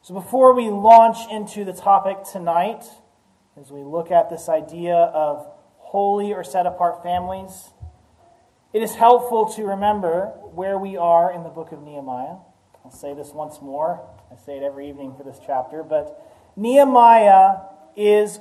So before we launch into the topic tonight, as we look at this idea of holy or set-apart families, it is helpful to remember where we are in the book of Nehemiah. I'll say this once more. I say it every evening for this chapter, but Nehemiah is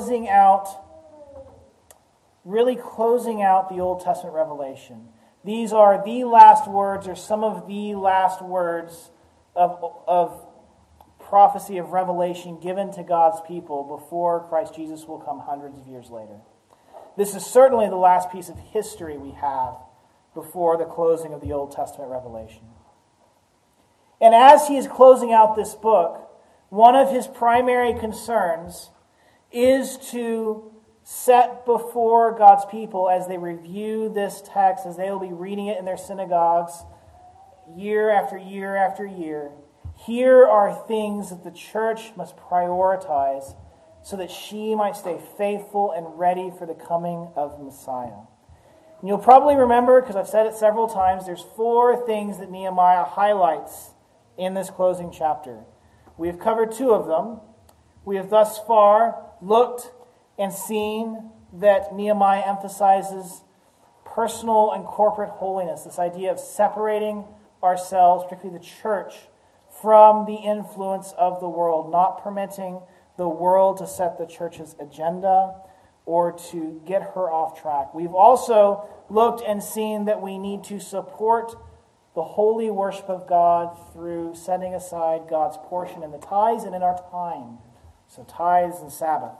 really closing out the Old Testament revelation. These are the last words, or some of the last words of prophecy of revelation given to God's people before Christ Jesus will come hundreds of years later. This is certainly the last piece of history we have before the closing of the Old Testament revelation. And as he is closing out this book, one of his primary concerns is to set before God's people, as they review this text, as they will be reading it in their synagogues year after year after year, here are things that the church must prioritize so that she might stay faithful and ready for the coming of Messiah. And you'll probably remember, because I've said it several times, there's 4 things that Nehemiah highlights in this closing chapter. We have covered 2 of them. We have thus far looked and seen that Nehemiah emphasizes personal and corporate holiness, this idea of separating ourselves, particularly the church, from the influence of the world, not permitting the world to set the church's agenda or to get her off track. We've also looked and seen that we need to support the holy worship of God through setting aside God's portion in the tithes and in our time. So tithes and Sabbath.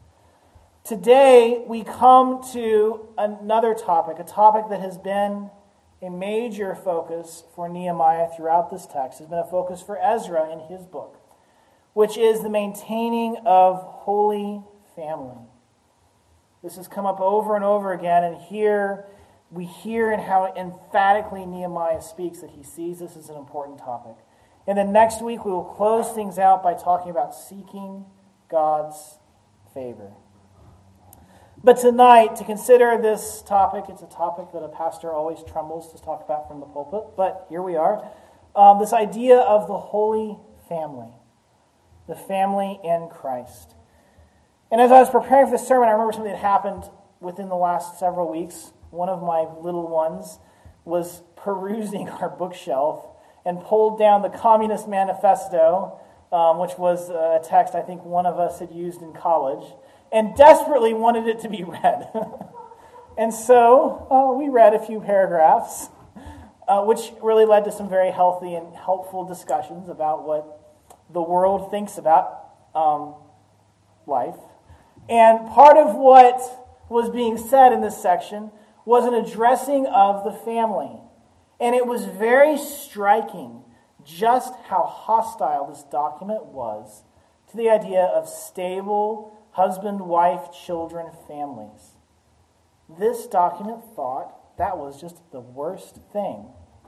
Today we come to another topic, a topic that has been a major focus for Nehemiah throughout this text, has been a focus for Ezra in his book, which is the maintaining of holy family. This has come up over and over again, and here we hear in how emphatically Nehemiah speaks that he sees this as an important topic. And then next week we will close things out by talking about seeking God's favor. But tonight, to consider this topic, it's a topic that a pastor always trembles to talk about from the pulpit, but here we are. This idea of the holy family, the family in Christ. And as I was preparing for this sermon, I remember something that happened within the last several weeks. One of my little ones was perusing our bookshelf and pulled down the Communist Manifesto, which was a text I think one of us had used in college, and desperately wanted it to be read. And so we read a few paragraphs, which really led to some very healthy and helpful discussions about what the world thinks about life. And part of what was being said in this section was an addressing of the family. And it was very striking just how hostile this document was to the idea of stable husband, wife, children, families. This document thought that was just the worst thing.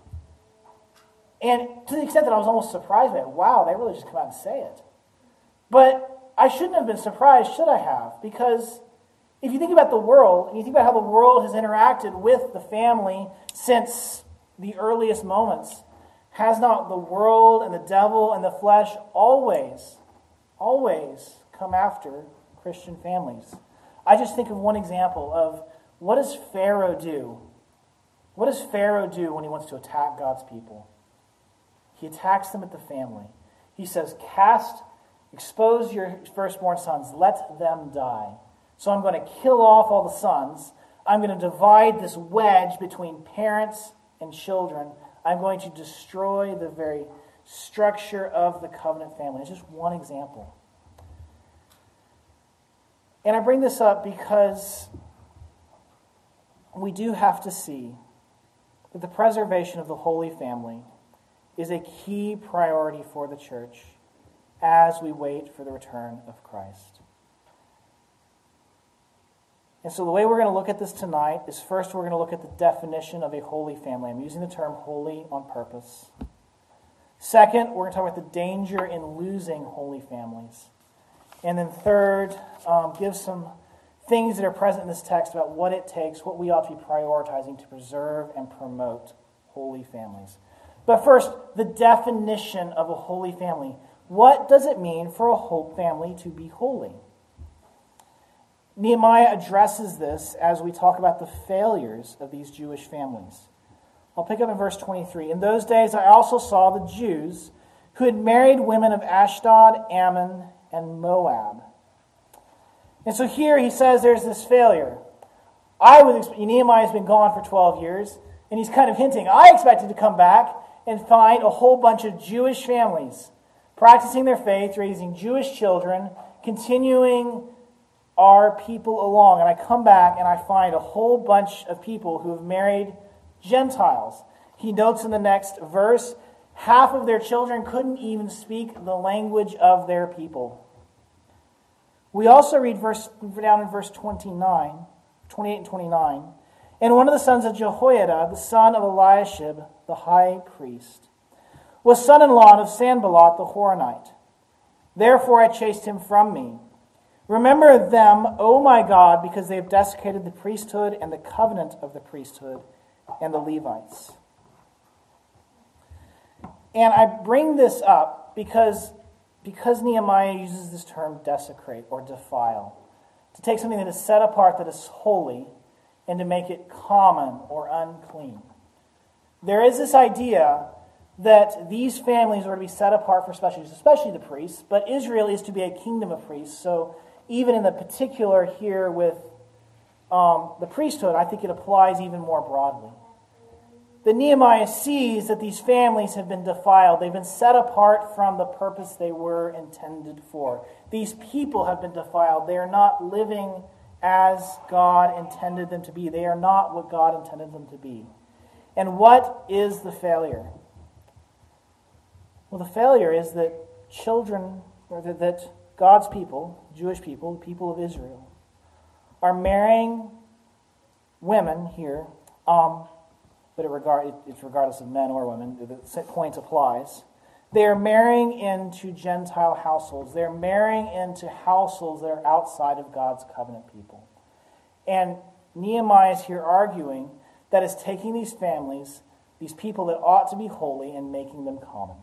And to the extent that I was almost surprised by it. Wow, they really just come out and say it. But I shouldn't have been surprised, should I have? Because if you think about the world, and you think about how the world has interacted with the family since the earliest moments, has not the world and the devil and the flesh always come after Christian families? I just think of one example of what does Pharaoh do? What does Pharaoh do when he wants to attack God's people? He attacks them at the family. He says, expose your firstborn sons, let them die. So I'm going to kill off all the sons. I'm going to divide this wedge between parents and children. I'm going to destroy the very structure of the covenant family. It's just one example. And I bring this up because we do have to see that the preservation of the Holy Family is a key priority for the church as we wait for the return of Christ. And so the way we're going to look at this tonight is first we're going to look at the definition of a holy family. I'm using the term holy on purpose. Second, we're going to talk about the danger in losing holy families. And then third, give some things that are present in this text about what it takes, what we ought to be prioritizing to preserve and promote holy families. But first, the definition of a holy family. What does it mean for a whole family to be holy? Nehemiah addresses this as we talk about the failures of these Jewish families. I'll pick up in verse 23. In those days I also saw the Jews who had married women of Ashdod, Ammon, and Moab. And so here he says there's this failure. Nehemiah's been gone for 12 years, and he's kind of hinting, I expected to come back and find a whole bunch of Jewish families practicing their faith, raising Jewish children, continuing our people along. And I come back and I find a whole bunch of people who have married Gentiles. He notes in the next verse, half of their children couldn't even speak the language of their people. We also read down in verse 28 and 29, and one of the sons of Jehoiada, the son of Eliashib, the high priest, was son-in-law of Sanballat the Horonite. Therefore I chased him from me. Remember them, O my God, because they have desecrated the priesthood and the covenant of the priesthood and the Levites. And I bring this up because Nehemiah uses this term desecrate or defile, to take something that is set apart, that is holy, and to make it common or unclean. There is this idea that these families are to be set apart for special use, especially the priests, but Israel is to be a kingdom of priests. So even in the particular here with the priesthood, I think it applies even more broadly. That Nehemiah sees that these families have been defiled. They've been set apart from the purpose they were intended for. These people have been defiled. They are not living as God intended them to be. They are not what God intended them to be. And what is the failure? Well, the failure is that that God's people, Jewish people, the people of Israel, are marrying women here, but it's regardless of men or women. The point applies. They are marrying into Gentile households. They're marrying into households that are outside of God's covenant people. And Nehemiah is here arguing that is taking these families, these people that ought to be holy, and making them common.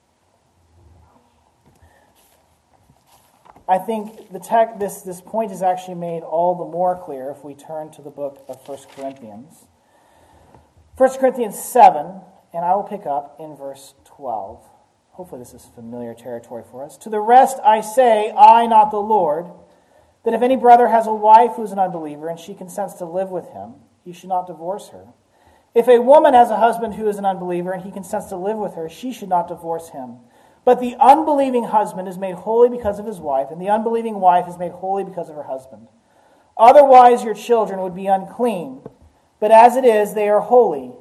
I think this point is actually made all the more clear if we turn to the book of 1 Corinthians. 1 Corinthians 7, and I will pick up in verse 12. Hopefully this is familiar territory for us. To the rest I say, I, not the Lord, that if any brother has a wife who is an unbeliever and she consents to live with him, he should not divorce her. If a woman has a husband who is an unbeliever and he consents to live with her, she should not divorce him. But the unbelieving husband is made holy because of his wife, and the unbelieving wife is made holy because of her husband. Otherwise your children would be unclean, but as it is, they are holy.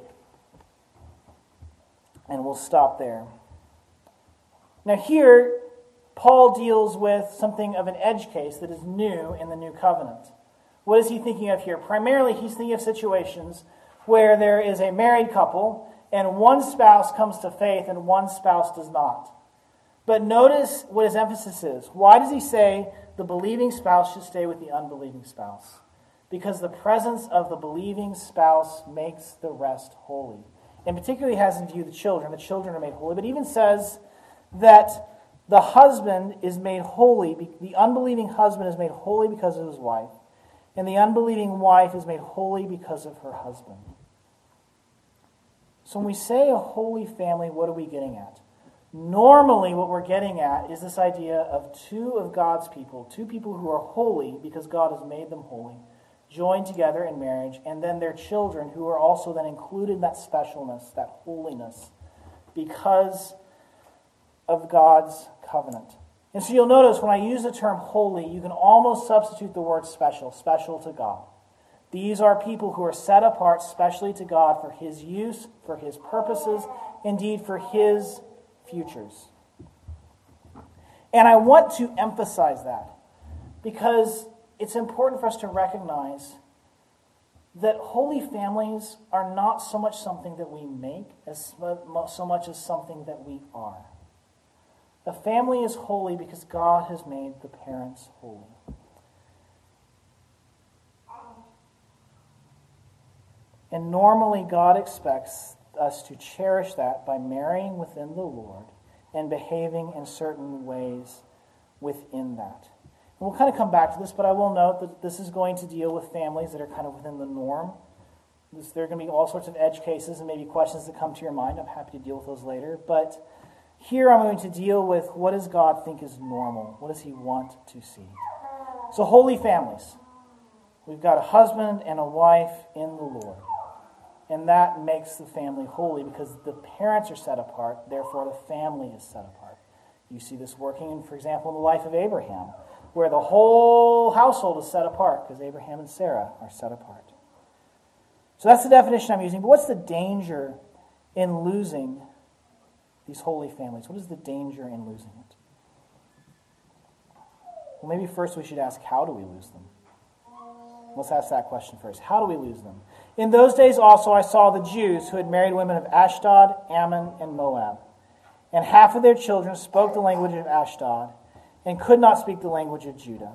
And we'll stop there. Now here, Paul deals with something of an edge case that is new in the new covenant. What is he thinking of here? Primarily, he's thinking of situations where there is a married couple and one spouse comes to faith and one spouse does not. But notice what his emphasis is. Why does he say the believing spouse should stay with the unbelieving spouse? Because the presence of the believing spouse makes the rest holy. And particularly has in view the children. The children are made holy. But even says that the husband is made holy, the unbelieving husband is made holy because of his wife, and the unbelieving wife is made holy because of her husband. So when we say a holy family, what are we getting at? Normally what we're getting at is this idea of two of God's people, two people who are holy because God has made them holy, joined together in marriage, and then their children who are also then included in that specialness, that holiness, because of God's covenant. And so you'll notice when I use the term holy, you can almost substitute the word special to God. These are people who are set apart specially to God for His use, for His purposes, indeed for His futures. And I want to emphasize that because it's important for us to recognize that holy families are not so much something that we make as so much as something that we are. A family is holy because God has made the parents holy. And normally God expects us to cherish that by marrying within the Lord and behaving in certain ways within that. And we'll kind of come back to this, but I will note that this is going to deal with families that are kind of within the norm. There are going to be all sorts of edge cases and maybe questions that come to your mind. I'm happy to deal with those later. But here I'm going to deal with what does God think is normal? What does he want to see? So holy families. We've got a husband and a wife in the Lord. And that makes the family holy because the parents are set apart, therefore the family is set apart. You see this working, for example, in the life of Abraham, where the whole household is set apart because Abraham and Sarah are set apart. So that's the definition I'm using. But what's the danger in losing these holy families? What is the danger in losing it? Well, maybe first we should ask, how do we lose them? Let's ask that question first. How do we lose them? In those days also I saw the Jews who had married women of Ashdod, Ammon, and Moab. And half of their children spoke the language of Ashdod and could not speak the language of Judah.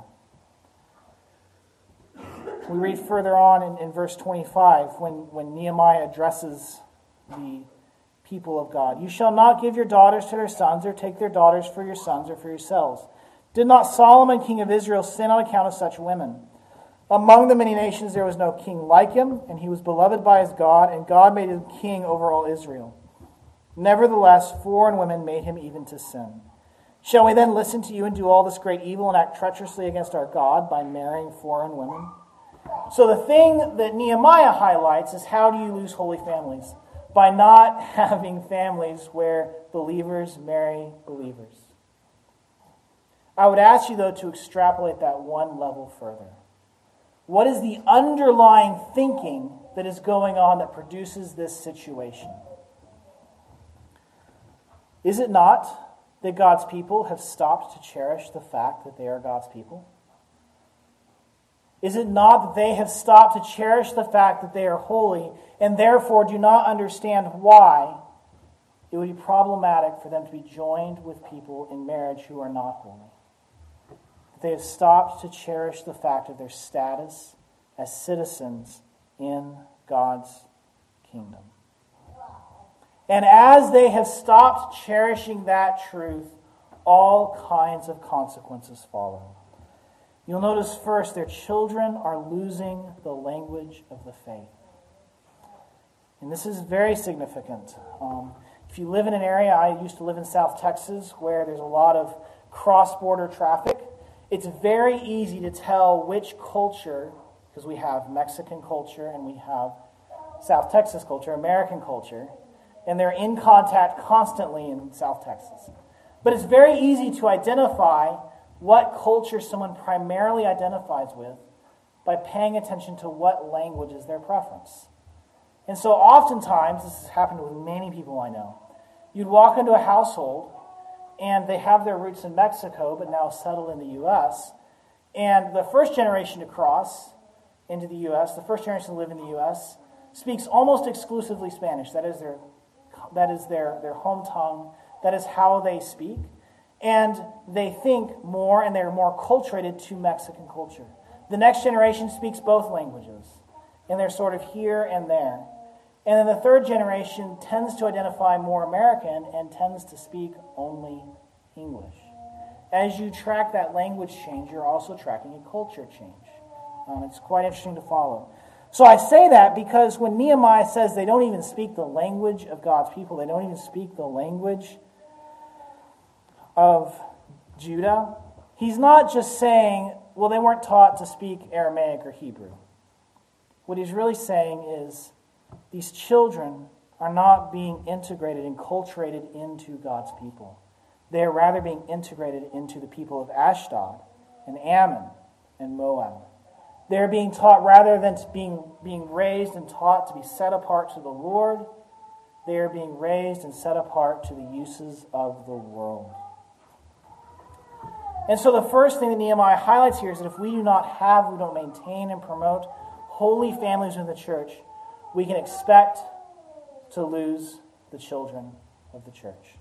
We read further on in verse 25 when Nehemiah addresses the people of God. You shall not give your daughters to their sons or take their daughters for your sons or for yourselves. Did not Solomon, king of Israel, sin on account of such women? Among the many nations there was no king like him, and he was beloved by his God, and God made him king over all Israel. Nevertheless, foreign women made him even to sin. Shall we then listen to you and do all this great evil and act treacherously against our God by marrying foreign women? So the thing that Nehemiah highlights is how do you lose holy families? By not having families where believers marry believers. I would ask you, though, to extrapolate that one level further. What is the underlying thinking that is going on that produces this situation? Is it not that God's people have stopped to cherish the fact that they are God's people? Is it not that they have stopped to cherish the fact that they are holy and therefore do not understand why it would be problematic for them to be joined with people in marriage who are not holy? They have stopped to cherish the fact of their status as citizens in God's kingdom. And as they have stopped cherishing that truth, all kinds of consequences follow. You'll notice first, their children are losing the language of the faith. And this is very significant. If you live in an area, I used to live in South Texas, where there's a lot of cross-border traffic. It's very easy to tell which culture, because we have Mexican culture and we have South Texas culture, American culture, and they're in contact constantly in South Texas. But it's very easy to identify what culture someone primarily identifies with by paying attention to what language is their preference. And so oftentimes, this has happened with many people I know, you'd walk into a household and they have their roots in Mexico but now settled in the U.S., and the first generation to cross into the U.S., the first generation to live in the U.S., speaks almost exclusively Spanish. That is their home tongue. That is how they speak. And they think more and they're more acculturated to Mexican culture. The next generation speaks both languages. And they're sort of here and there. And then the third generation tends to identify more American and tends to speak only English. As you track that language change, you're also tracking a culture change. It's quite interesting to follow. So I say that because when Nehemiah says they don't even speak the language of God's people, they don't even speak the language of Judah, he's not just saying, well, they weren't taught to speak Aramaic or Hebrew. What he's really saying is these children are not being integrated and enculturated into God's people. They are rather being integrated into the people of Ashdod and Ammon and Moab. They're being taught, rather than being raised and taught to be set apart to the Lord, they are being raised and set apart to the uses of the world. And so the first thing that Nehemiah highlights here is that if we don't maintain and promote holy families in the church, we can expect to lose the children of the church.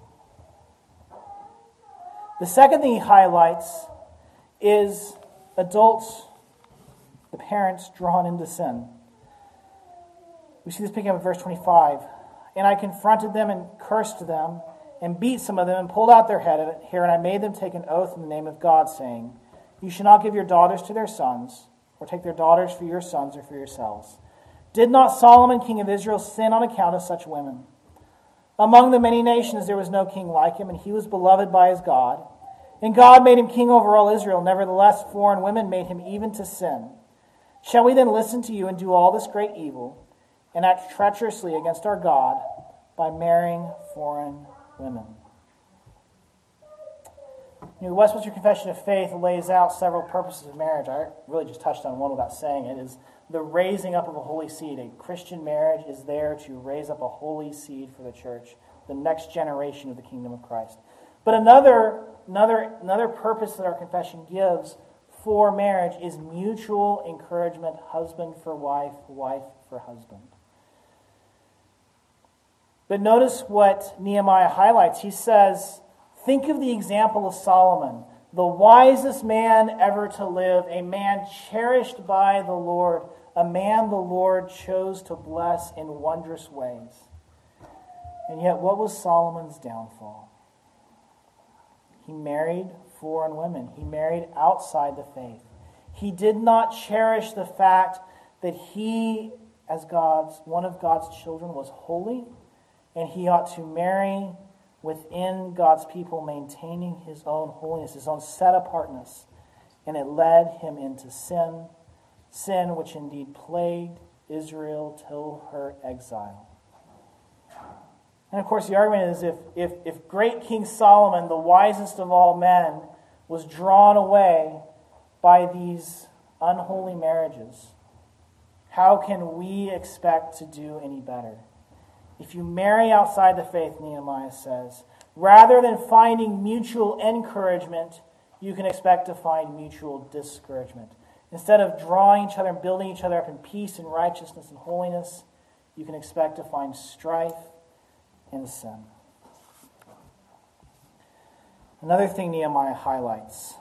The second thing he highlights is adults, the parents, drawn into sin. We see this picking up in verse 25. And I confronted them and cursed them, and beat some of them and pulled out their hair, and I made them take an oath in the name of God, saying, you shall not give your daughters to their sons, or take their daughters for your sons or for yourselves. Did not Solomon, king of Israel, sin on account of such women? Among the many nations there was no king like him, and he was beloved by his God. And God made him king over all Israel. Nevertheless, foreign women made him even to sin. Shall we then listen to you and do all this great evil, and act treacherously against our God by marrying foreign women? The Westminster Confession of Faith lays out several purposes of marriage. I really just touched on one without saying it, is the raising up of a holy seed. A Christian marriage is there to raise up a holy seed for the church, the next generation of the kingdom of Christ. But another purpose that our confession gives for marriage is mutual encouragement, husband for wife, wife for husband. But notice what Nehemiah highlights. He says, think of the example of Solomon, the wisest man ever to live, a man cherished by the Lord, a man the Lord chose to bless in wondrous ways. And yet, what was Solomon's downfall? He married foreign women. He married outside the faith. He did not cherish the fact that he, as one of God's children, was holy, and he ought to marry within God's people, maintaining his own holiness, his own set-apartness. And it led him into sin which indeed plagued Israel till her exile. And of course the argument is if great King Solomon, the wisest of all men, was drawn away by these unholy marriages, how can we expect to do any better? If you marry outside the faith, Nehemiah says, rather than finding mutual encouragement, you can expect to find mutual discouragement. Instead of drawing each other and building each other up in peace and righteousness and holiness, you can expect to find strife and sin. Another thing Nehemiah highlights,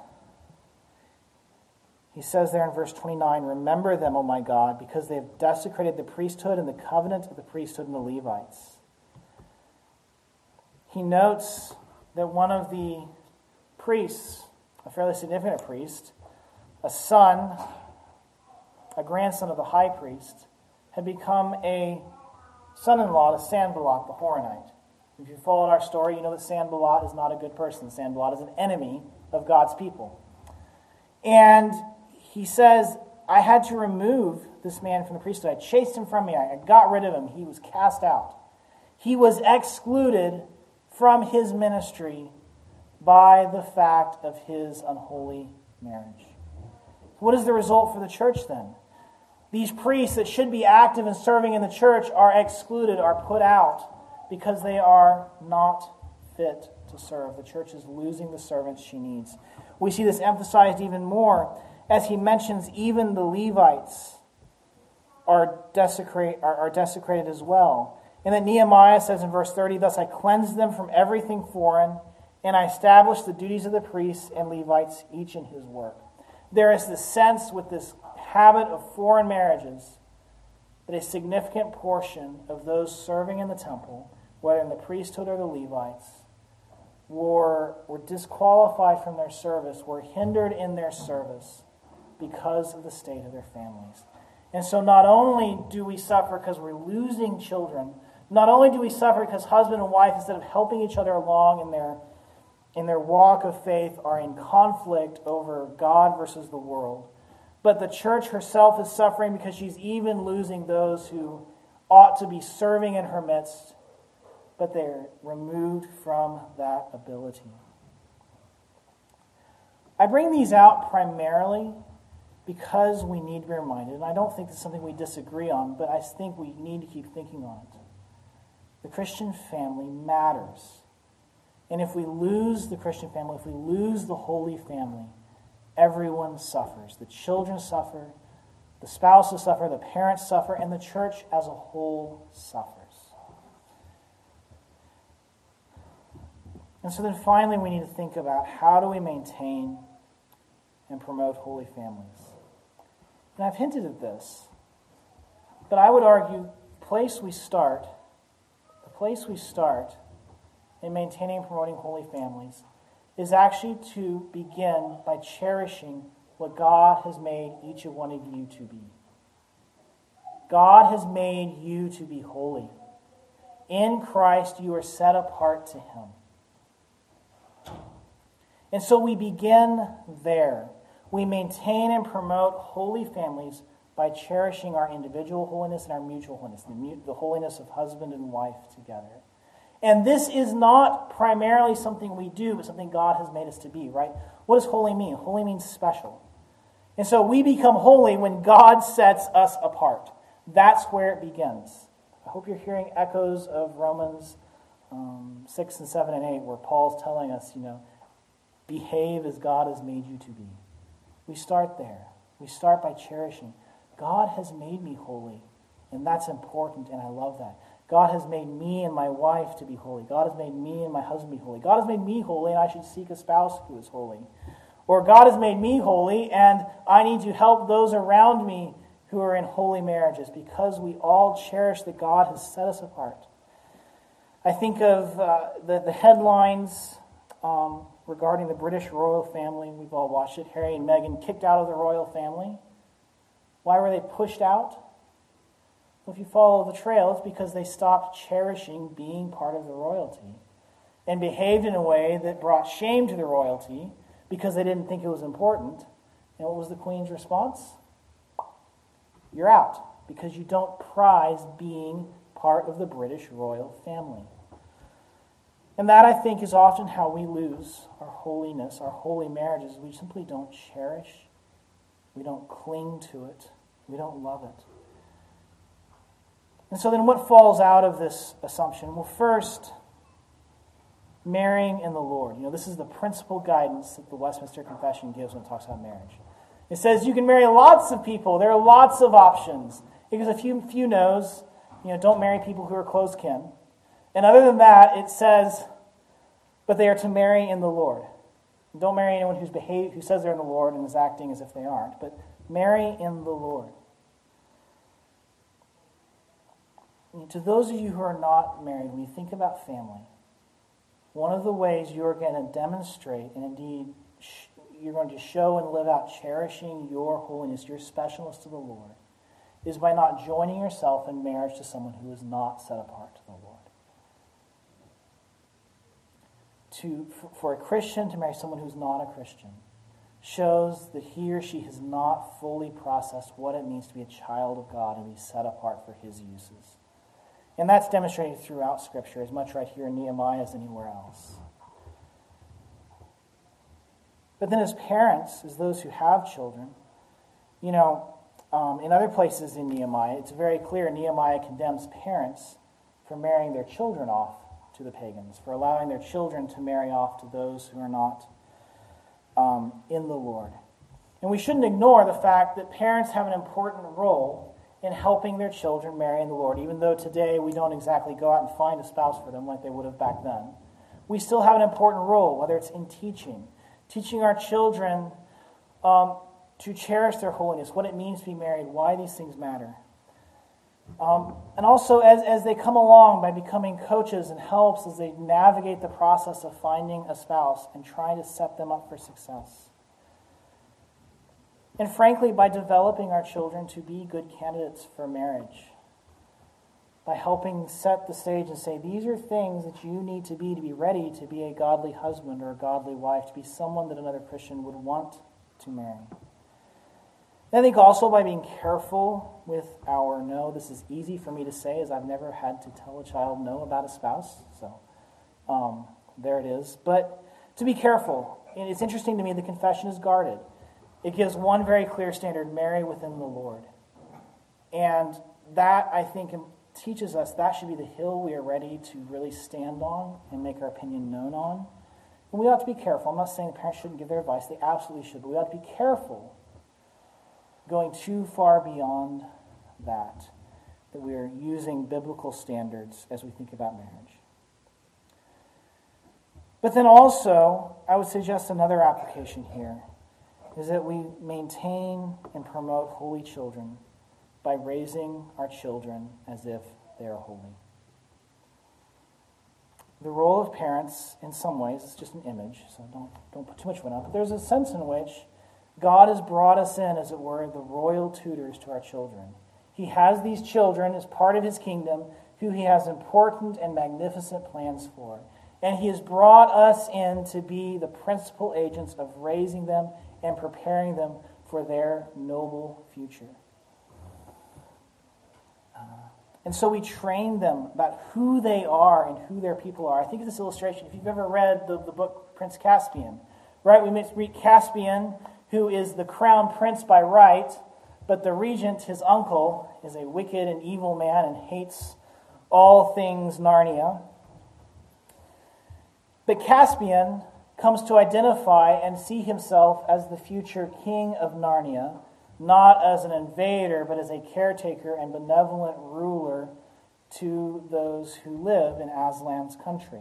he says there in verse 29, remember them, O my God, because they have desecrated the priesthood and the covenant of the priesthood and the Levites. He notes that one of the priests, a fairly significant priest, a grandson of the high priest, had become a son-in-law to Sanballat the Horonite. If you followed our story, you know that Sanballat is not a good person. Sanballat is an enemy of God's people. And he says, I had to remove this man from the priesthood. I chased him from me. I got rid of him. He was cast out. He was excluded from his ministry by the fact of his unholy marriage. What is the result for the church then? These priests that should be active and serving in the church are excluded, are put out, because they are not fit to serve. The church is losing the servants she needs. We see this emphasized even more as he mentions even the Levites are desecrated as well. And then Nehemiah says in verse 30, thus I cleansed them from everything foreign, and I established the duties of the priests and Levites, each in his work. There is this sense with this habit of foreign marriages that a significant portion of those serving in the temple, whether in the priesthood or the Levites, were disqualified from their service, were hindered in their service because of the state of their families. And so not only do we suffer because we're losing children, not only do we suffer because husband and wife, instead of helping each other along in their walk of faith, are in conflict over God versus the world, but the church herself is suffering because she's even losing those who ought to be serving in her midst, but they're removed from that ability. I bring these out primarily because we need to be reminded, and I don't think it's something we disagree on, but I think we need to keep thinking on it. The Christian family matters. And if we lose the Christian family, if we lose the holy family, everyone suffers. The children suffer, the spouses suffer, the parents suffer, and the church as a whole suffers. And so then finally we need to think about how do we maintain and promote holy families. And I've hinted at this, but I would argue the place we start in maintaining and promoting holy families is actually to begin by cherishing what God has made each of one of you to be. God has made you to be holy. In Christ, you are set apart to Him. And so we begin there. We maintain and promote holy families by cherishing our individual holiness and our mutual holiness, the holiness of husband and wife together. And this is not primarily something we do, but something God has made us to be, right? What does holy mean? Holy means special. And so we become holy when God sets us apart. That's where it begins. I hope you're hearing echoes of Romans 6 and 7 and 8, where Paul's telling us, behave as God has made you to be. We start there. We start by cherishing. God has made me holy, and that's important, and I love that. God has made me and my wife to be holy. God has made me and my husband to be holy. God has made me holy, and I should seek a spouse who is holy. Or God has made me holy, and I need to help those around me who are in holy marriages, because we all cherish that God has set us apart. I think of the headlines regarding the British royal family. We've all watched it. Harry and Meghan kicked out of the royal family. Why were they pushed out? Well, if you follow the trail, it's because they stopped cherishing being part of the royalty and behaved in a way that brought shame to the royalty because they didn't think it was important. And what was the Queen's response? You're out, because you don't prize being part of the British royal family. And that, I think, is often how we lose our holiness, our holy marriages. We simply don't cherish. We don't cling to it. We don't love it. And so then what falls out of this assumption? Well, first, marrying in the Lord. This is the principal guidance that the Westminster Confession gives when it talks about marriage. It says you can marry lots of people. There are lots of options. It gives a few no's. Don't marry people who are close kin. And other than that, it says, but they are to marry in the Lord. Don't marry anyone who says they're in the Lord and is acting as if they aren't, but marry in the Lord. To those of you who are not married, when you think about family, one of the ways you're going to demonstrate, and indeed you're going to show and live out cherishing your holiness, your specialness to the Lord, is by not joining yourself in marriage to someone who is not set apart to the Lord. For a Christian to marry someone who's not a Christian shows that he or she has not fully processed what it means to be a child of God and be set apart for His uses. And that's demonstrated throughout Scripture, as much right here in Nehemiah as anywhere else. But then as parents, as those who have children, in other places in Nehemiah, it's very clear Nehemiah condemns parents for marrying their children off to the pagans, for allowing their children to marry off to those who are not in the Lord. And we shouldn't ignore the fact that parents have an important role in helping their children marry in the Lord, even though today we don't exactly go out and find a spouse for them like they would have back then. We still have an important role, whether it's in teaching our children to cherish their holiness, what it means to be married, why these things matter. And also as they come along by becoming coaches and helps as they navigate the process of finding a spouse and trying to set them up for success. And frankly, by developing our children to be good candidates for marriage. By helping set the stage and say, these are things that you need to be ready to be a godly husband or a godly wife, to be someone that another Christian would want to marry. And I think also by being careful with our no. This is easy for me to say, as I've never had to tell a child no about a spouse. So there it is. But to be careful. And it's interesting to me, the confession is guarded. It gives one very clear standard: marry within the Lord. And that, I think, teaches us that should be the hill we are ready to really stand on and make our opinion known on. And we ought to be careful. I'm not saying the parents shouldn't give their advice. They absolutely should. But we ought to be careful going too far beyond that we are using biblical standards as we think about marriage. But then also, I would suggest another application here is that we maintain and promote holy children by raising our children as if they are holy. the role of parents, in some ways, is just an image, so don't put too much weight on it. But there's a sense in which God has brought us in, as it were, the royal tutors to our children. He has these children as part of his kingdom who he has important and magnificent plans for. And he has brought us in to be the principal agents of raising them and preparing them for their noble future. And so we train them about who they are and who their people are. I think of this illustration, if you've ever read the book Prince Caspian, right? We meet Caspian, who is the crown prince by right, but the regent, his uncle, is a wicked and evil man and hates all things Narnia. But Caspian comes to identify and see himself as the future king of Narnia, not as an invader, but as a caretaker and benevolent ruler to those who live in Aslan's country.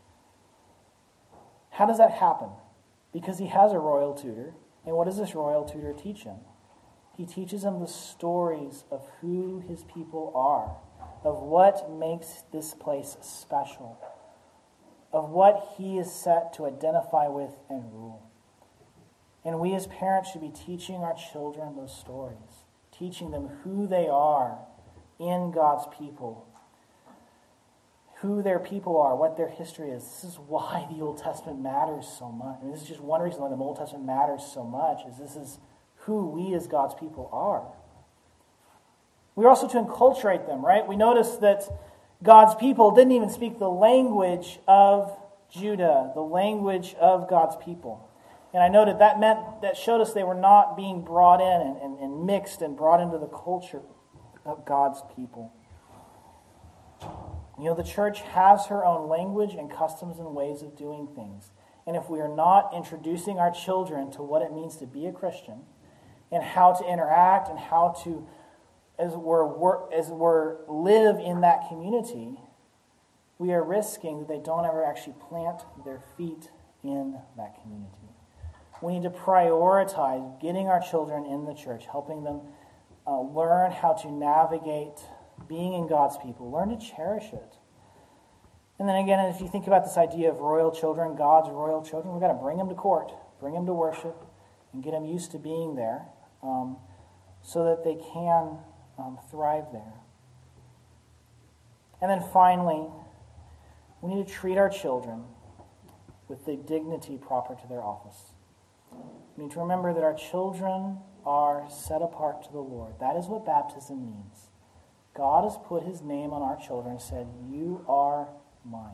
How does that happen? Because he has a royal tutor. And what does this royal tutor teach him? He teaches him the stories of who his people are, of what makes this place special, of what he is set to identify with and rule. And we as parents should be teaching our children those stories, teaching them who they are in God's people, who their people are, what their history is. This is why the Old Testament matters so much. And this is just one reason why the Old Testament matters so much, is this is who we as God's people are. We're also to enculturate them, right? We notice that God's people didn't even speak the language of Judah, the language of God's people. And I noted that showed us they were not being brought in and mixed and brought into the culture of God's people. You know, the church has her own language and customs and ways of doing things. And if we are not introducing our children to what it means to be a Christian and how to interact and how to, as we're live in that community, we are risking that they don't ever actually plant their feet in that community. We need to prioritize getting our children in the church, helping them learn how to navigate being in God's people, learn to cherish it. And then again, if you think about this idea of royal children, God's royal children, we've got to bring them to court, bring them to worship, and get them used to being there so that they can thrive there. And then finally, we need to treat our children with the dignity proper to their office. We need to remember that our children are set apart to the Lord. That is what baptism means. God has put his name on our children and said, "You are mine."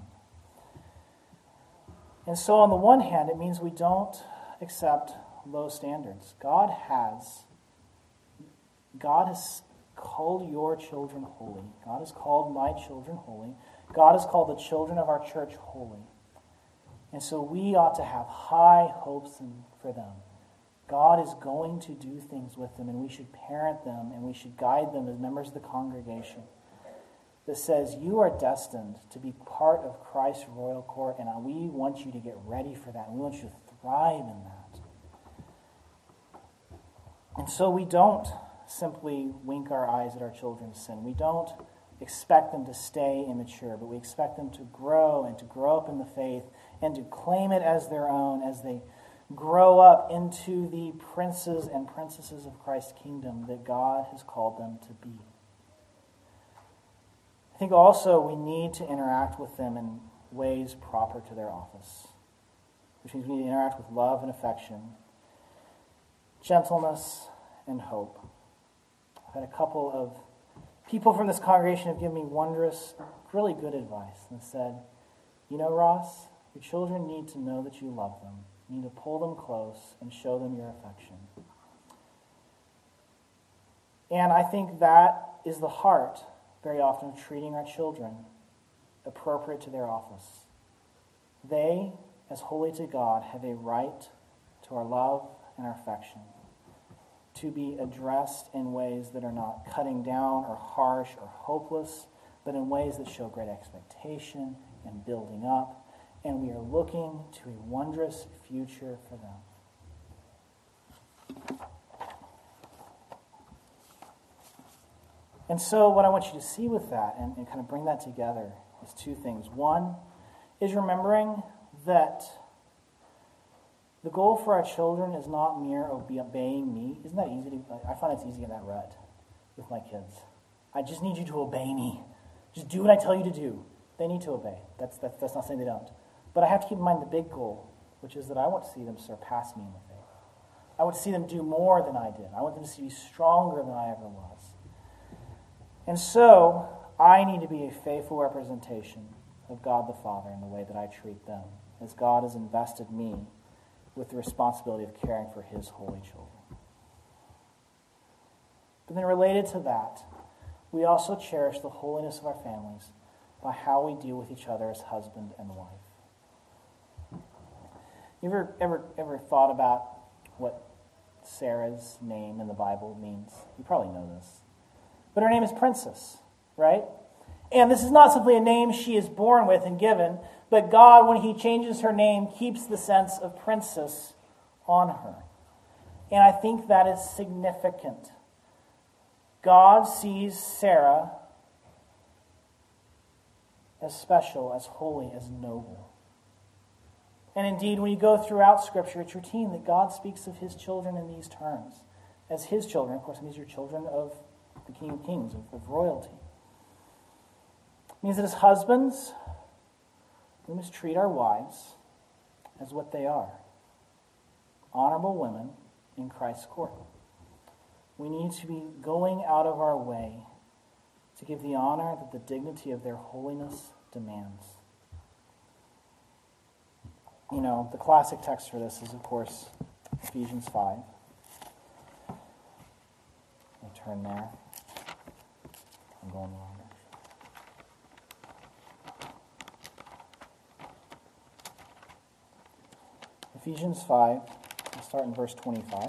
And so on the one hand, it means we don't accept low standards. God has called your children holy. God has called my children holy. God has called the children of our church holy. And so we ought to have high hopes for them. God is going to do things with them, and we should parent them, and we should guide them as members of the congregation that says, you are destined to be part of Christ's royal court, and we want you to get ready for that, and we want you to thrive in that. And so we don't simply wink our eyes at our children's sin. We don't expect them to stay immature, but we expect them to grow and to grow up in the faith and to claim it as their own as they grow up into the princes and princesses of Christ's kingdom that God has called them to be. I think also we need to interact with them in ways proper to their office, which means we need to interact with love and affection, gentleness and hope. I've had a couple of people from this congregation have given me wondrous, really good advice and said, you know, Ross, your children need to know that you love them. You need to pull them close and show them your affection. And I think that is the heart, very often, of treating our children appropriate to their office. They, as holy to God, have a right to our love and our affection, to be addressed in ways that are not cutting down or harsh or hopeless, but in ways that show great expectation and building up. And we are looking to a wondrous future for them. And so what I want you to see with that and kind of bring that together is two things. One is remembering that the goal for our children is not mere obeying me. Isn't that easy? I find it's easy in that rut with my kids. I just need you to obey me. Just do what I tell you to do. They need to obey. That's not saying they don't. But I have to keep in mind the big goal, which is that I want to see them surpass me in the faith. I want to see them do more than I did. I want them to be stronger than I ever was. And so, I need to be a faithful representation of God the Father in the way that I treat them, as God has invested me with the responsibility of caring for his holy children. But then related to that, we also cherish the holiness of our families by how we deal with each other as husband and wife. You ever thought about what Sarah's name in the Bible means? You probably know this. But her name is Princess, right? And this is not simply a name she is born with and given, but God, when he changes her name, keeps the sense of princess on her. And I think that is significant. God sees Sarah as special, as holy, as noble. And indeed, when you go throughout Scripture, it's routine that God speaks of his children in these terms. As his children, of course, it means you're children of the King of Kings, of royalty. It means that as husbands, we must treat our wives as what they are. Honorable women in Christ's court. We need to be going out of our way to give the honor that the dignity of their holiness demands. You know, the classic text for this is, of course, Ephesians 5. I'll turn there. I'm going wrong. Ephesians 5, I'll start in verse 25.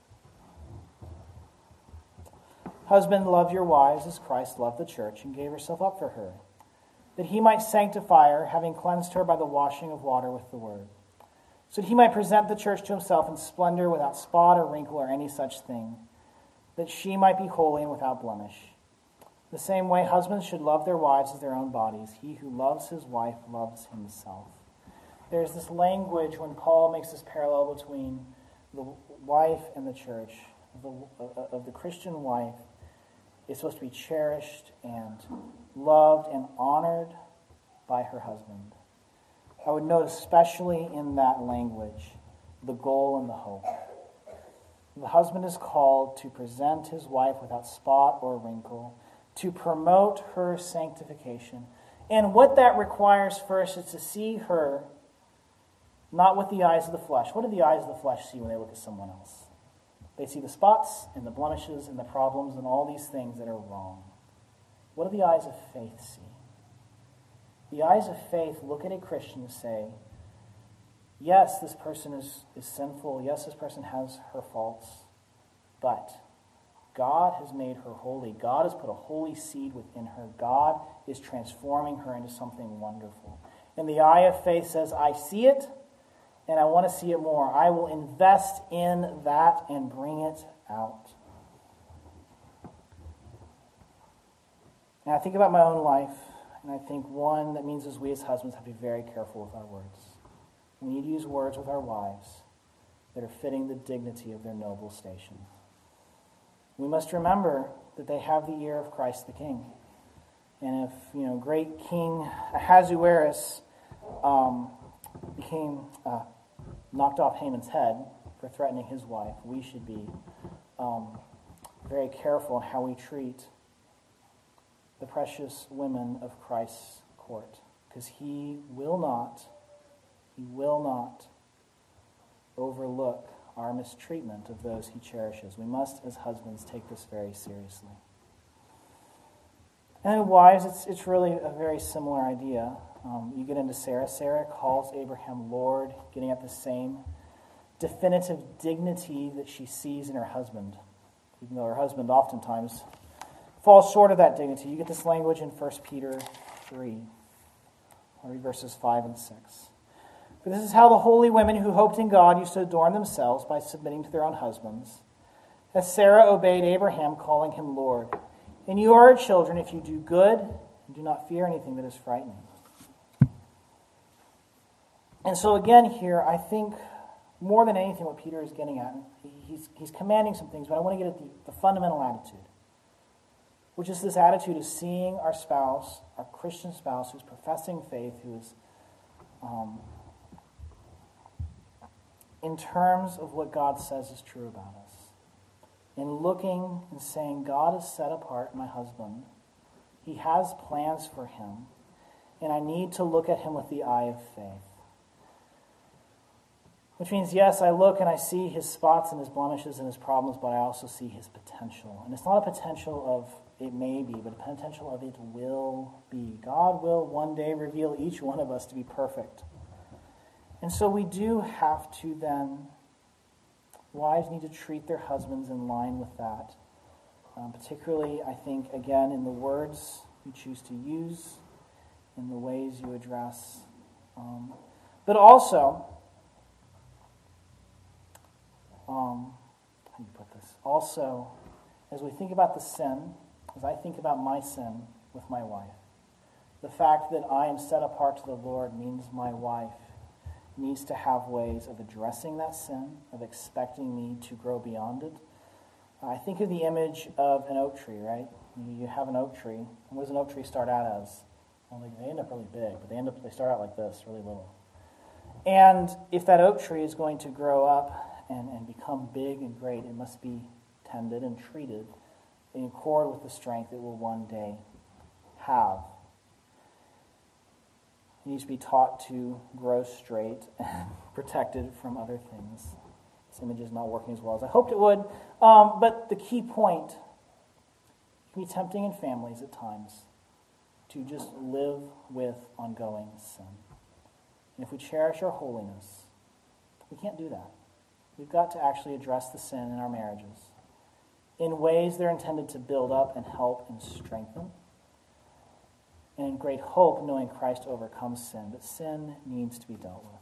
Husband, love your wives as Christ loved the church and gave himself up for her, that he might sanctify her, having cleansed her by the washing of water with the word, so that he might present the church to himself in splendor, without spot or wrinkle or any such thing, that she might be holy and without blemish. The same way husbands should love their wives as their own bodies. He who loves his wife loves himself. There's this language when Paul makes this parallel between the wife and the church, of the Christian wife is supposed to be cherished and loved and honored by her husband. I would note especially in that language the goal and the hope. The husband is called to present his wife without spot or wrinkle, to promote her sanctification. And what that requires first is to see her not with the eyes of the flesh. What do the eyes of the flesh see when they look at someone else? They see the spots and the blemishes and the problems and all these things that are wrong. What do the eyes of faith see? The eyes of faith look at a Christian and say, yes, this person is sinful. Yes, this person has her faults. But God has made her holy. God has put a holy seed within her. God is transforming her into something wonderful. And the eye of faith says, I see it, and I want to see it more. I will invest in that and bring it out. And I think about my own life, and I think one that means as we as husbands have to be very careful with our words. We need to use words with our wives that are fitting the dignity of their noble station. We must remember that they have the ear of Christ the King. And if, great King Ahasuerus knocked off Haman's head for threatening his wife, we should be very careful in how we treat the precious women of Christ's court, because he will not overlook our mistreatment of those he cherishes. We must, as husbands, take this very seriously. And wives, it's really a very similar idea. You get into Sarah. Sarah calls Abraham Lord, getting at the same definitive dignity that she sees in her husband, even though her husband oftentimes falls short of that dignity. You get this language in 1 Peter 3. I'll read verses 5 and 6. For this is how the holy women who hoped in God used to adorn themselves by submitting to their own husbands, as Sarah obeyed Abraham, calling him Lord. And you are her children if you do good and do not fear anything that is frightening. And so again here, I think more than anything what Peter is getting at, he's commanding some things, but I want to get at the fundamental attitude, which is this attitude of seeing our spouse, our Christian spouse who's professing faith, who is in terms of what God says is true about us. In looking and saying, God has set apart my husband. He has plans for him. And I need to look at him with the eye of faith. Which means, yes, I look and I see his spots and his blemishes and his problems, but I also see his potential. And it's not a potential of it may be, but a potential of it will be. God will one day reveal each one of us to be perfect. And so we do have to then, wives need to treat their husbands in line with that. Particularly, I think, again, in the words you choose to use, in the ways you address. But also, how do you put this? Also, as we think about the sin, as I think about my sin with my wife, the fact that I am set apart to the Lord means my wife needs to have ways of addressing that sin, of expecting me to grow beyond it. I think of the image of an oak tree, right? You have an oak tree. And what does an oak tree start out as? Well, they end up really big, but they start out like this, really little. And if that oak tree is going to grow up and become big and great, it must be tended and treated in accord with the strength it will one day have. It needs to be taught to grow straight and protected from other things. This image is not working as well as I hoped it would. But the key point, it can be tempting in families at times to just live with ongoing sin. And if we cherish our holiness, we can't do that. We've got to actually address the sin in our marriages in ways they're intended to build up and help and strengthen. And in great hope, knowing Christ overcomes sin. But sin needs to be dealt with.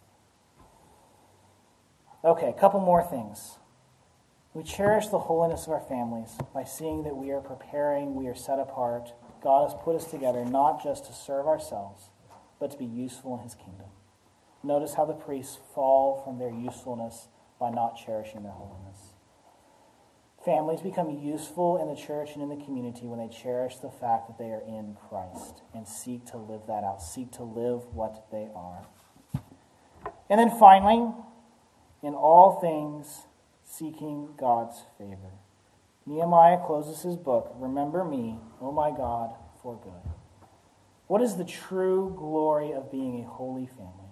Okay, a couple more things. We cherish the holiness of our families by seeing that we are preparing, we are set apart. God has put us together not just to serve ourselves, but to be useful in his kingdom. Notice how the priests fall from their usefulness by not cherishing their holiness. Families become useful in the church and in the community when they cherish the fact that they are in Christ and seek to live that out, seek to live what they are. And then finally, in all things, seeking God's favor. Nehemiah closes his book, "Remember me, O my God, for good." What is the true glory of being a holy family?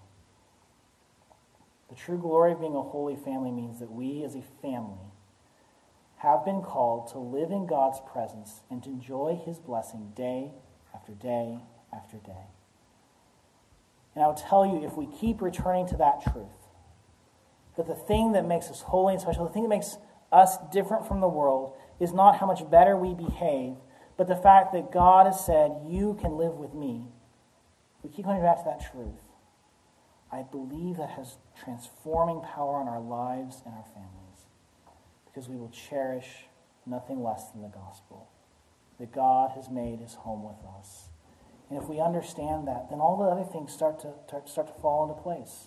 The true glory of being a holy family means that we as a family have been called to live in God's presence and to enjoy his blessing day after day after day. And I will tell you, if we keep returning to that truth, that the thing that makes us holy and special, the thing that makes us different from the world, is not how much better we behave, but the fact that God has said, you can live with me. If we keep coming back to that truth, I believe that has transforming power on our lives and our families. Because we will cherish nothing less than the gospel, that God has made his home with us. And if we understand that, then all the other things start to fall into place.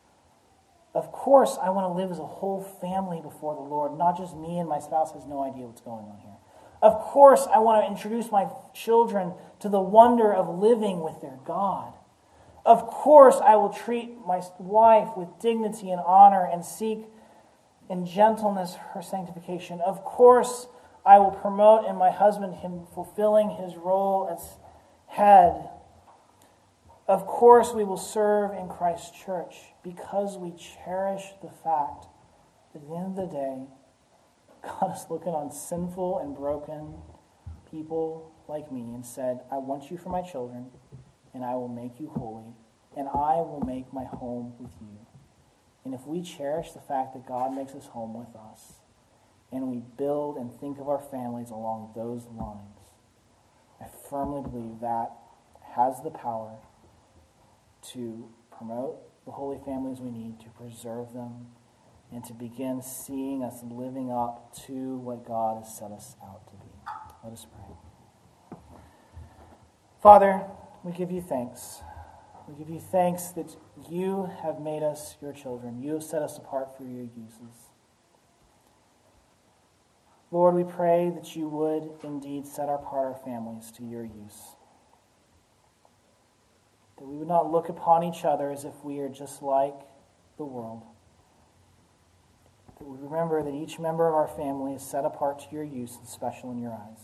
Of course, I want to live as a whole family before the Lord, not just me and my spouse has no idea what's going on here. Of course, I want to introduce my children to the wonder of living with their God. Of course, I will treat my wife with dignity and honor and seek in gentleness her sanctification. Of course, I will promote in my husband him fulfilling his role as head. Of course, we will serve in Christ's church because we cherish the fact that at the end of the day, God is looking on sinful and broken people like me and said, I want you for my children, and I will make you holy, and I will make my home with you. And if we cherish the fact that God makes his home with us, and we build and think of our families along those lines, I firmly believe that has the power to promote the holy families we need, to preserve them, and to begin seeing us living up to what God has set us out to be. Let us pray. Father, we give you thanks We give you thanks that you have made us your children. You have set us apart for your uses. Lord, we pray that you would indeed set apart our families to your use. That we would not look upon each other as if we are just like the world. That we remember that each member of our family is set apart to your use and special in your eyes.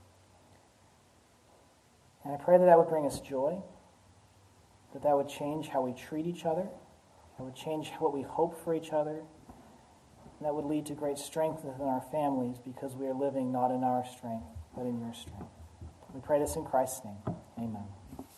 And I pray that that would bring us joy, that that would change how we treat each other, that would change what we hope for each other, and that would lead to great strength within our families because we are living not in our strength, but in your strength. We pray this in Christ's name. Amen.